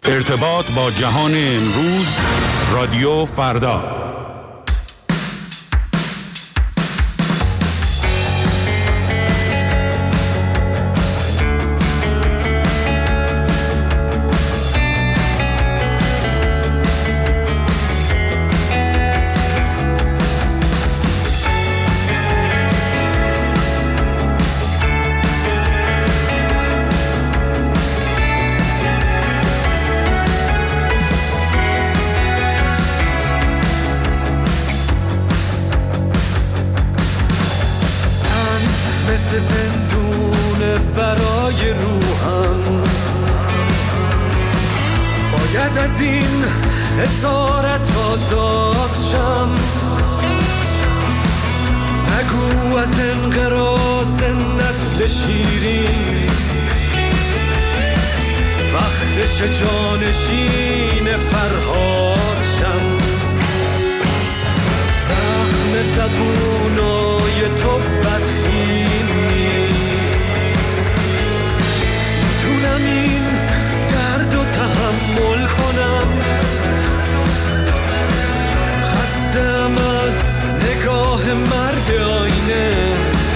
ارتباط با جهان امروز، رادیو فردا. زندون برای روحم، باید از این اسارت آزاد شم. نگو از انقراض نسل شیرین، وقتش جانشین فرهاد شم. زخم زبونای تو بدخیم نیست، میتونم این درد و تحمل کنم. خستم از نگاه مرد آینه،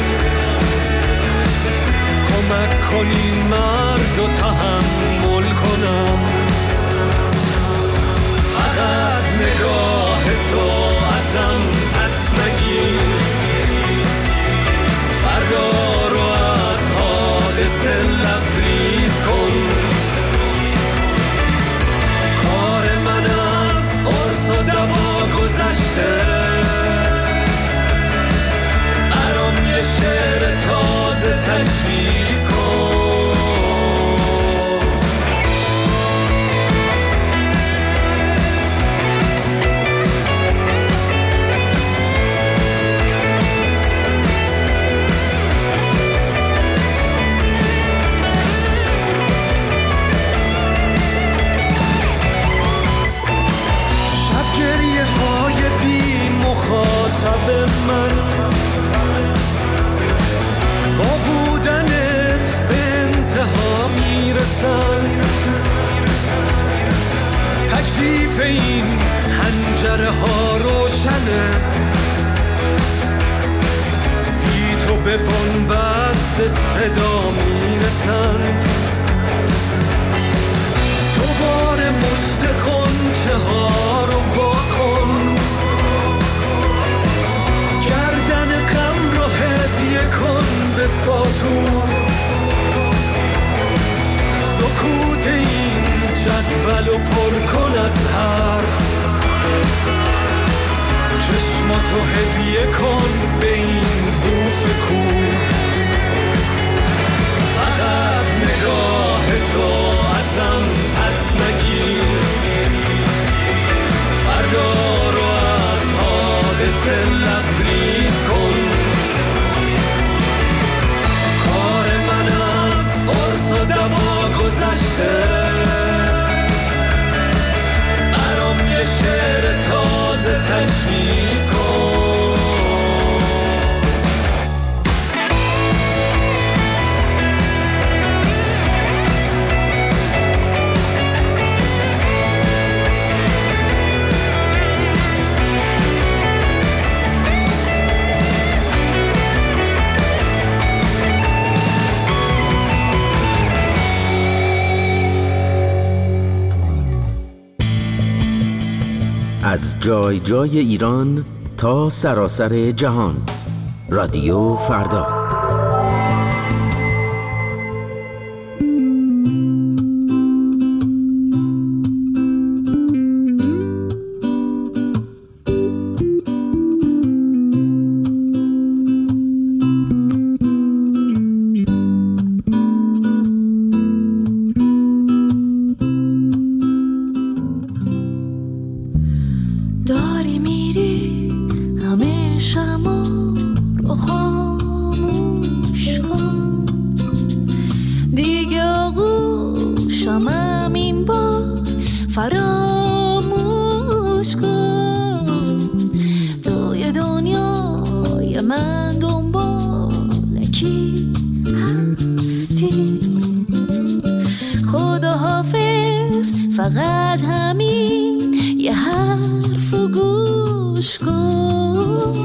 کمک کنین مرد و تحمل کنم. فقط نگاه تو ازم پس نگیر، فردا رو از حادثه لبریز کن. کار من از قرص و دوا گذشته، برام یه شعر تازه تجویز کن. مخاطب من با بودنت به انتها میرسن. تکلیف این حنجره ها روشنه، بی تو به بنبست صدا میرسن. دوباره مشت خونچه ها رو واکن، گردن غم رو هدیه کن به ساتور. سکوت این جدول رو پر کن از حرف، چشماتو هدیه کن به این بوف کور. فقط نگاه تو ازم پس نگیر، فردا رو از حادثه لبریز کن. کار من از قرص و دوا گذشته، برام یه شعر تازه تجویز کن. از جای جای ایران تا سراسر جهان، رادیو فردا. داری میری همه شما رو خاموش کن، دیگه آغوشم این بار فراموش کن. توی دنیای من دنبال کی هستی؟ خدا حافظ نیست، فقط همین یه حرف و گوش کن.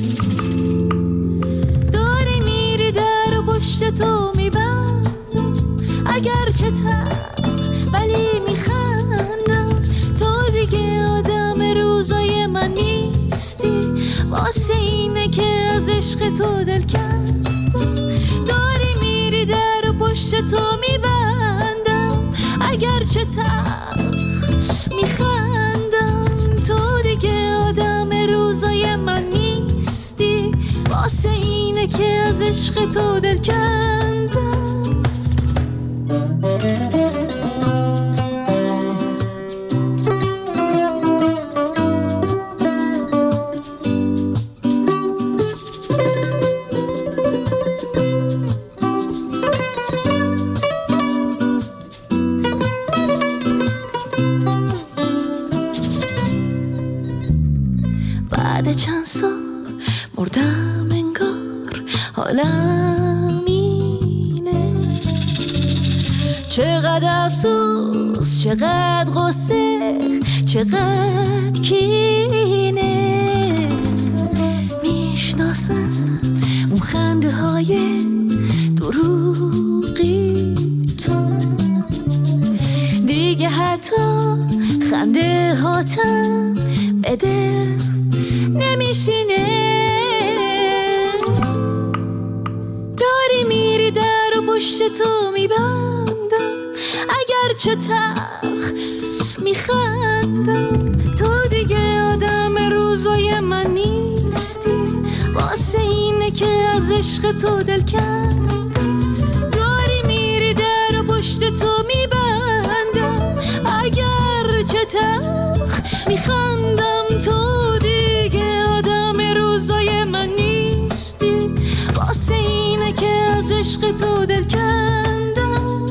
داری میری در پشت تو میبندم، اگرچه ولی میخندم. تو دیگه آدم روزای من نیستی، واسه اینه که از عشق تو دل کندم. داری میری در پشت تو میبندم، اگرچه میخندم. تو دیگه آدم روزای من نیستی، واسه اینه که از عشق تو دل کندم. بعد چند سال مردم انگار، حالم اینه. چقدر افسوس، چقدر غصه، چقدر کینه. میشناسم اون خنده های دروغی تو، دیگه حتی خنده هاتم بده نمیشینه. داری میری در و پشت تو میبندم، اگرچه تلخ میخندم. تو دیگه آدم روزای من نیستی، واسه اینه که از عشق تو دل کندم. داری میری در و پشت تو میبندم، اگرچه تلخ میخندم. تو دیگه آدم روزای من نیستی، واسه اینه که از عشق تو دل کندم.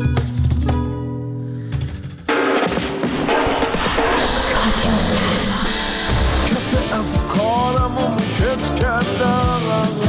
کف افکارمو میکت کردم.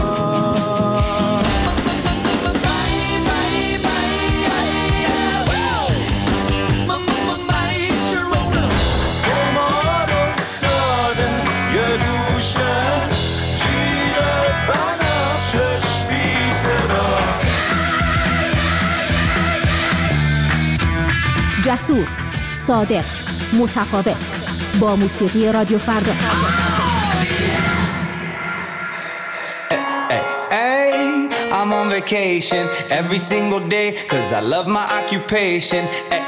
جسور، صادق، متفاوت، با موسیقی رادیو فردا. I'm on vacation every single day, cause I love my occupation.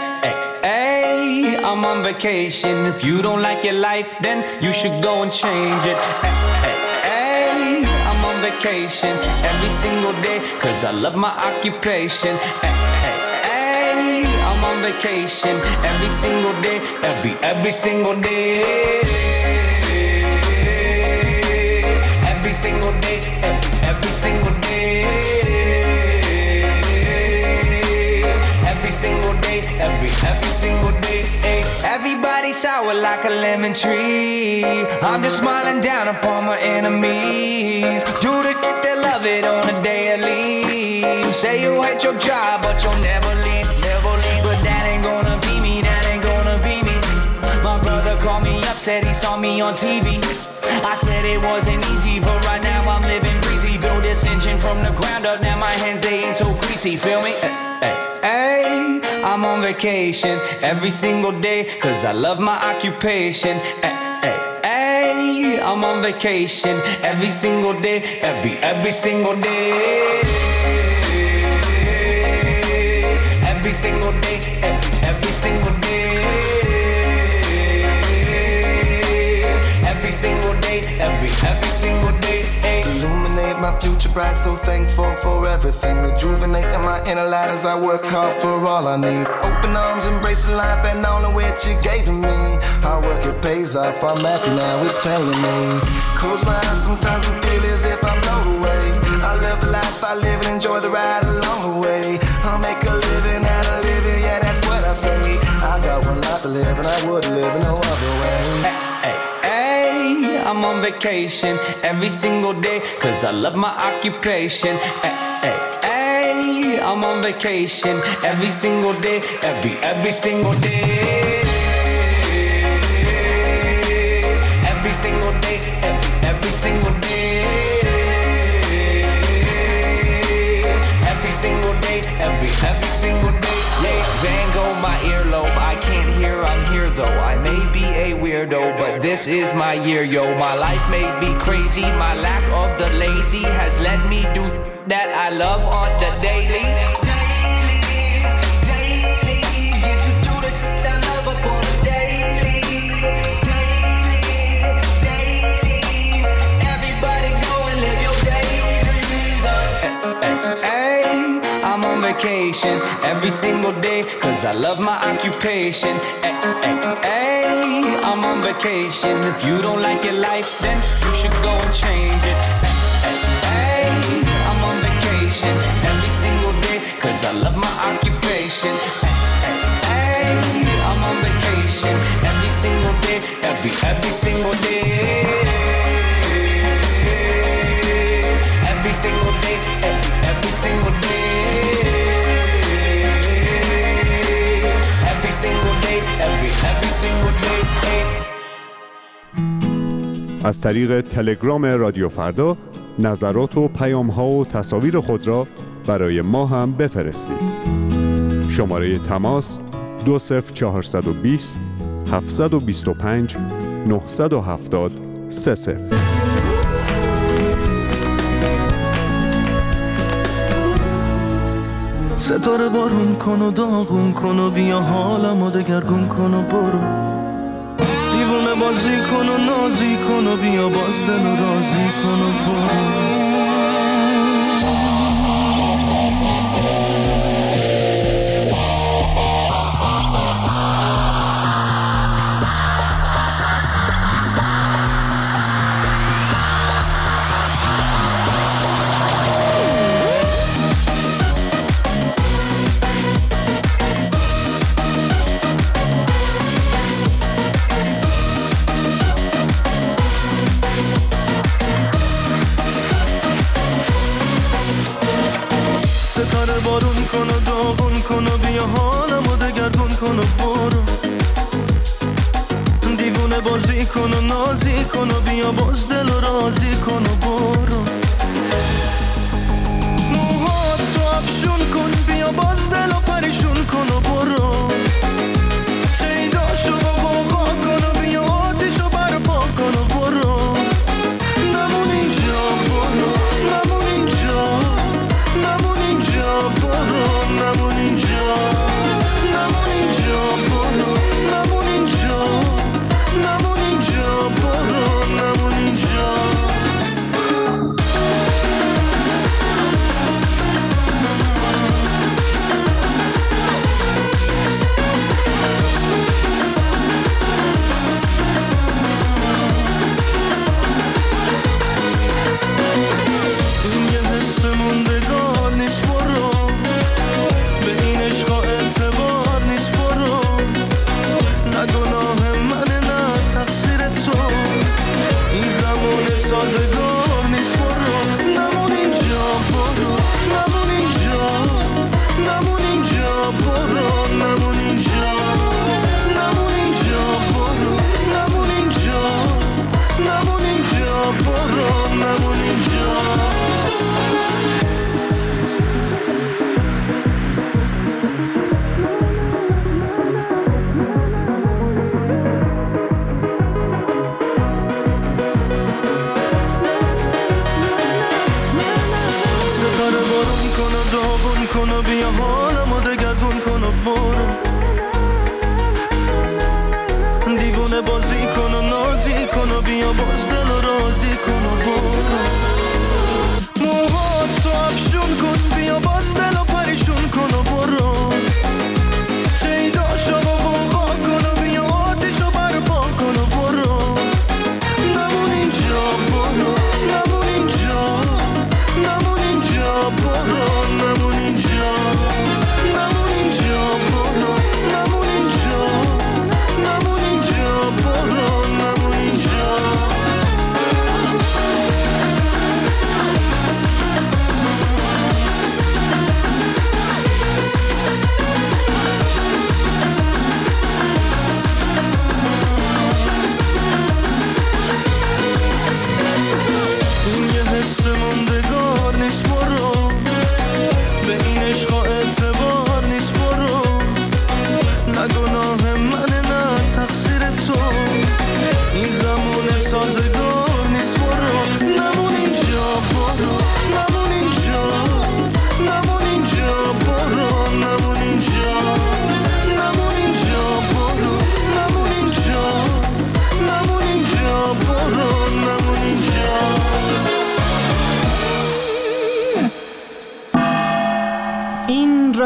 I'm on vacation. If you don't like your life, then you should go and change it. I'm on vacation every single day, cause I love my occupation. I'm on vacation every single day, every single day. Every single day, every single day. Every single day, every single day. Everybody sour like a lemon tree. I'm just smiling down upon my enemies. Do the shit they love it on a daily. Say you hate your job, but you'll never leave, never leave. But that ain't gonna be me, that ain't gonna be me. My brother called me up, said he saw me on TV. I said it wasn't easy, but right now I'm living breezy. Build this engine from the ground up, now my hands they ain't so greasy, feel me? I'm on vacation every single day, cause I love my occupation. I'm on vacation every single day, every single day. Every single day, every single day. Every single day, every single day. Illuminate my future bright, so thankful for everything. Rejuvenating my inner light as I work hard for all I need. Open arms, embracing life and all of which you gave to me. Hard work, it pays off, I'm happy now, it's paying me. Close my eyes sometimes and feel as if I'm blown away. I live a life, I live and enjoy the ride along the way. I'll make a living out of living, yeah, that's what I say. I got one life to live and I would live no other way. I'm on vacation every single day, cause I love my occupation. I'm on vacation every single day, every single day. Every single day, every single day. Every single day, every single day. Yeah, Van Gogh, my earlobe. I can't hear, I'm here though. I may be a weirdo, but this is my year, yo. My life may be crazy. My lack of the lazy has let me do that I love on the daily. Vacation every single day, cause I love my occupation. Ay, I'm on vacation. If you don't like your life, then you should go and change it. Ay, I'm on vacation every single day, cause I love my occupation. Ay, I'm on vacation every single day, every single day. Every single day, every single day. از طریق تلگرام رادیو فردا نظرات و پیام‌ها و تصاویر خود را برای ما هم بفرستید. شماره تماس 20420 725 970 30. ستاره بارون کن و داغون کن و بیا حالمو دگرگون کن و برو، دیوونه بازی کن و نازی کن و بیا باز دل و رازی کن و برو. ستاره بارون کن و داغون کن و بیا حالمو دگرگون کن و برو، دیوونه بازی کن و نازی کن و بیا باز دل و رازی کن و برو. موهاتو افشون کن بیا باز دل و پریشون کن و برو، شیداشو با غوغا کن و بیا آتیشو برپا کن و برو. نمون اینجا برو، نمون اینجا، نمون اینجا برو، نمون اینجا، نمون اینجا برو، نمون اینجا، نمون اینجا برو، نمون اینجا. بازی کن و نازی کن و بیا باز دل و رازی کن و برو. موهاتو افشون کن بیا باز دل و پریشون کن و برو، شیداشو با غوغا کن و بیا آتیشو برپا کن و برو. نمون اینجا برو، نمون اینجا، نمون اینجا برو، نمون اینجا، نمون اینجا برو، نمون اینجا، نمون اینجا برو، نمون اینجا.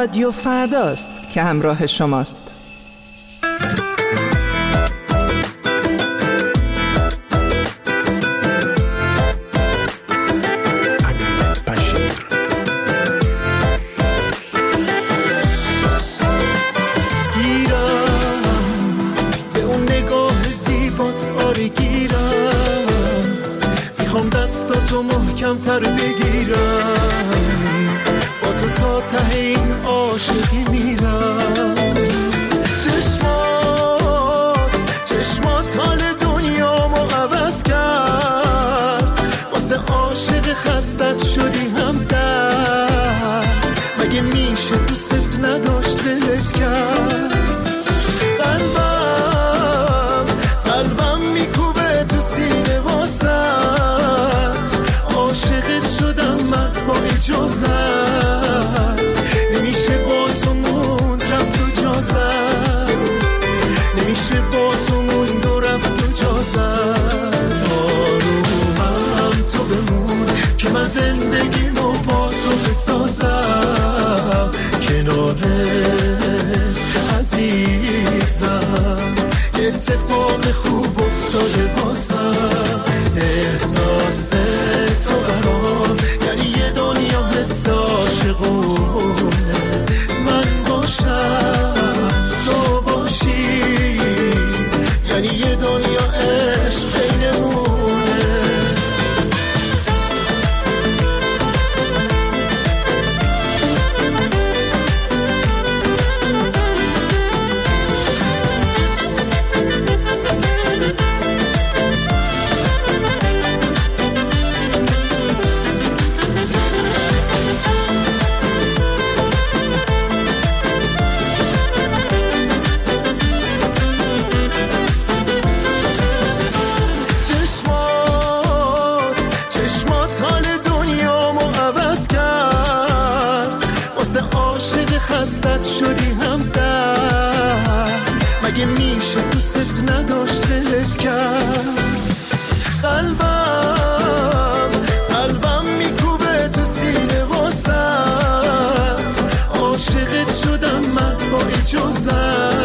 رادیو فرداست که همراه شماست. کمتر بگیرم با تو تا ته این عاشقی میرم. چشمات حال دنیامو عوض کرد، واسه عاشق خستت شدی هم درد. مگه میشه دوست نداشت دلت کرد؟ قلبم میکوبه تو سینه واسه با اجازت. نمیشه با تو موند رفت و جازت، نمیشه با تو موند و رفت و جازت. آرومم تو بمون که من زندگیمو با تو بسازم، کنارت عزیزم. اتفاق خوب افتاده واسم، احساس تو برام یعنی یه دنیا حس عاشقونه. من باشم تو باشی یعنی یه دنیا عشق بینمونه. خستت شدی هم درد. مگه میشه دوست نداشت دلت کرد؟ قلبم میکوبه تو سینه واسط، عاشقت شدم من با اجازت.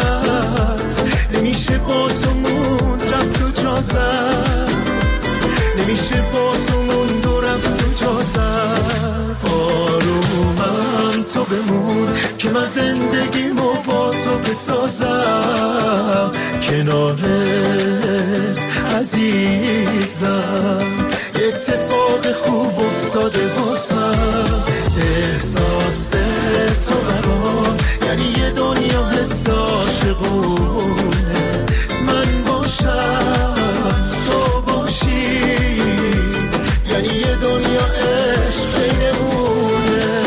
نمیشه با تو موند رفت و جازت، نمیشه با تو موند و رفت و جازت. آرومم تو بمون که من زندگیمو با تو بسازم، کنارت عزیزم. اتفاق خوب افتاده واسم، احساس تو برام یعنی یه دنیا حس عاشقونه. من باشم تو باشی یعنی یه دنیا عشق بینمونه.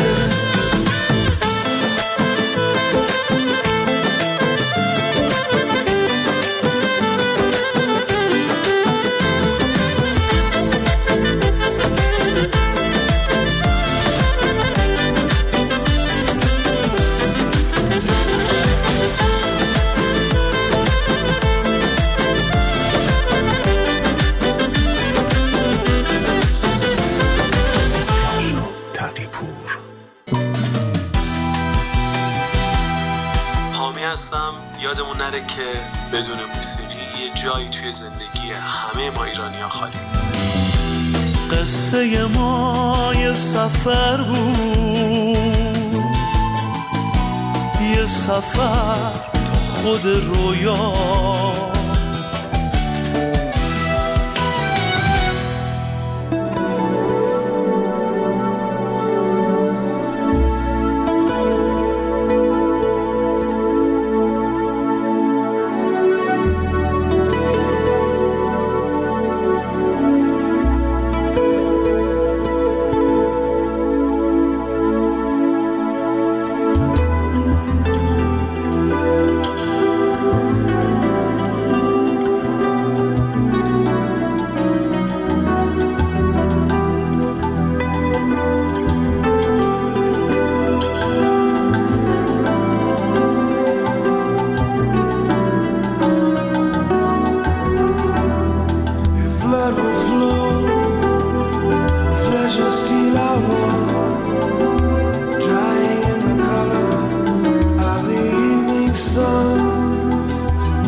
یادمون نره که بدون موسیقی یه جایی توی زندگی همه ما ایرانی‌ها خالی. قصه ما یه سفر بود، یه سفر تو خود رویا.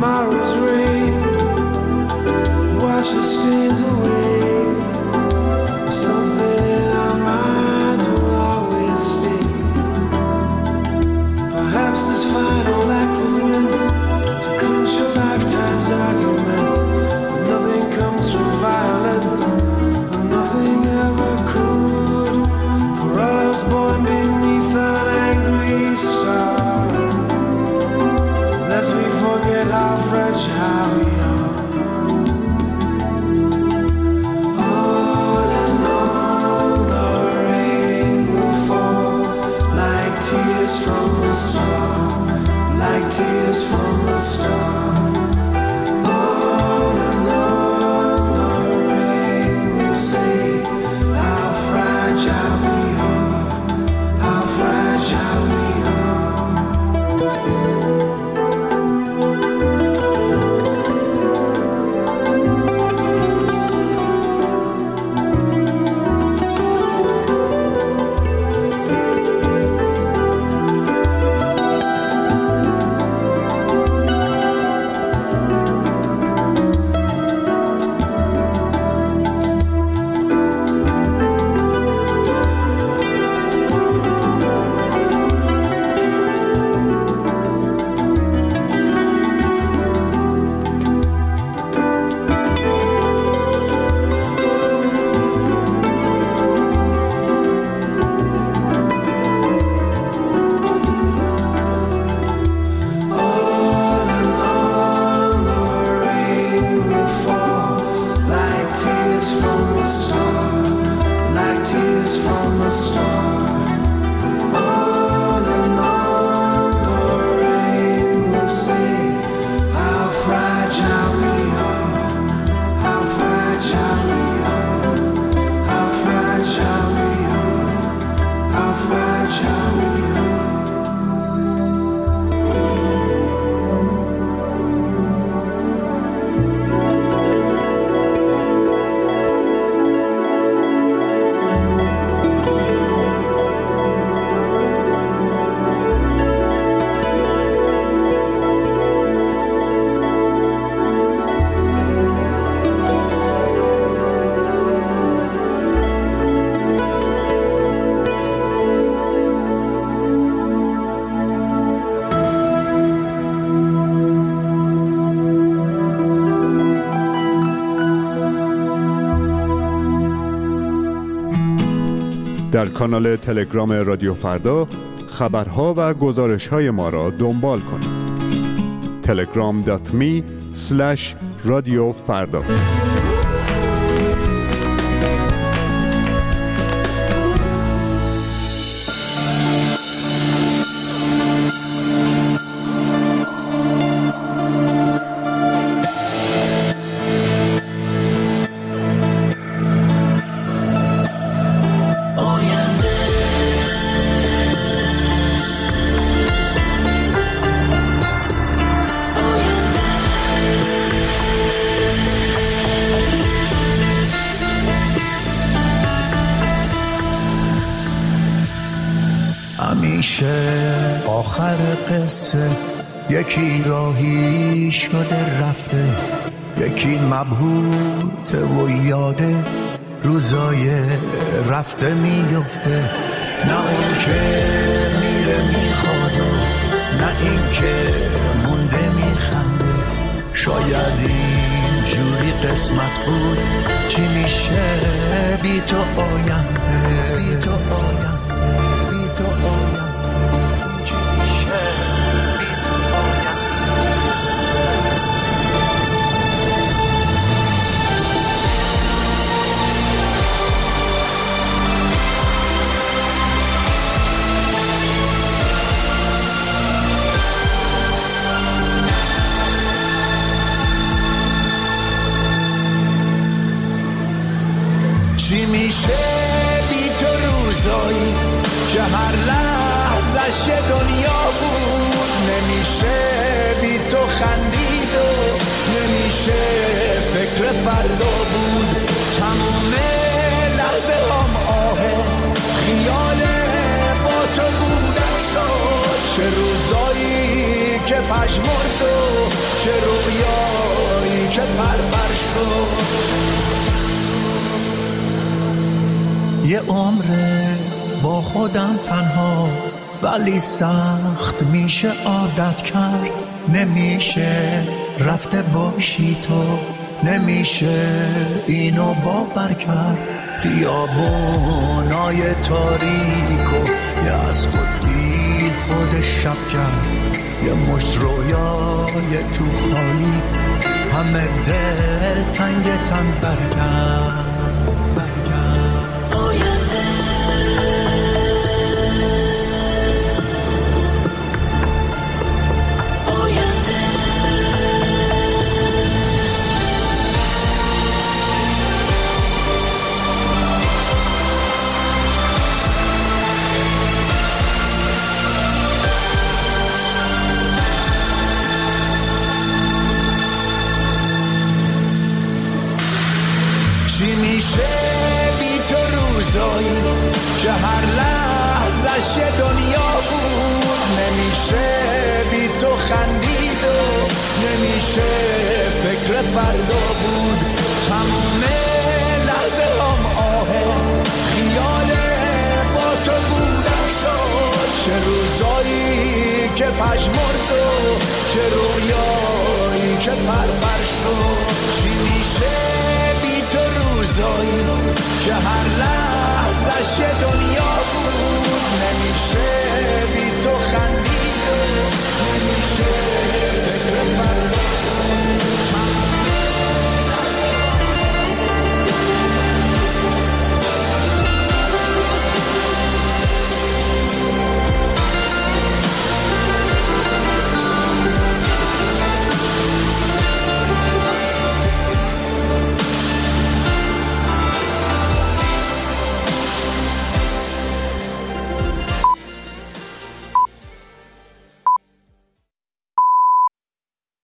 tomorrow's rain washes stains away. Something in our minds will always stay. Perhaps this final act was meant to clinch a lifetime's argument. But nothing comes from violence, and nothing ever could. For all else born beneath an angry star, lest we forget how fragile we are. Tears from a star, like tears from a star. On and on the rain will say how fragile we are, how fragile we در کانال تلگرام رادیو فردا خبرها و گزارش‌های ما را دنبال کنید. telegram.me/رادیوفردا. آخر قصه یکی راهی شده رفته، یکی مبهوت و یاده روزای رفته میفته. نه اون که میره میخواد، نه این که مونده میخنده. شاید این جوری قسمت بود، چی میشه بی تو آینده، بی تو آینده، بی تو آینده. چی میشه بی تو روزایی که هر لحظش یه دنیا بود؟ نمیشه بی تو خندید و نمیشه فکر فردا بود. تمام لحظه هم آهه خیال با تو بودن شد. چه روزایی که پژمرد و چه روزایی پرپر شد. یه عمره با خودم تنها ولی سخت میشه عادت کرد. نمیشه رفته باشی تو، نمیشه اینو باور کرد. خیابونای تاریکو یه از خود بی خودش شب کرد. یه مشت رویای تو خالی همه دل تنگ تن برگرد. چی میشه بی تو روزایی که هر لحظش یه دنیا بود؟ نمیشه بی تو خندید و نمیشه فکر فردا بود. تموم لحظه هم آهه خیال با تو بودم شد. چه روزایی که پژمرد و چه رویایی که پرپر شد. چی میشه تو روزایی که هر لحظش یه دنیا بود؟ نمیشه بی تو خندید و نمیشه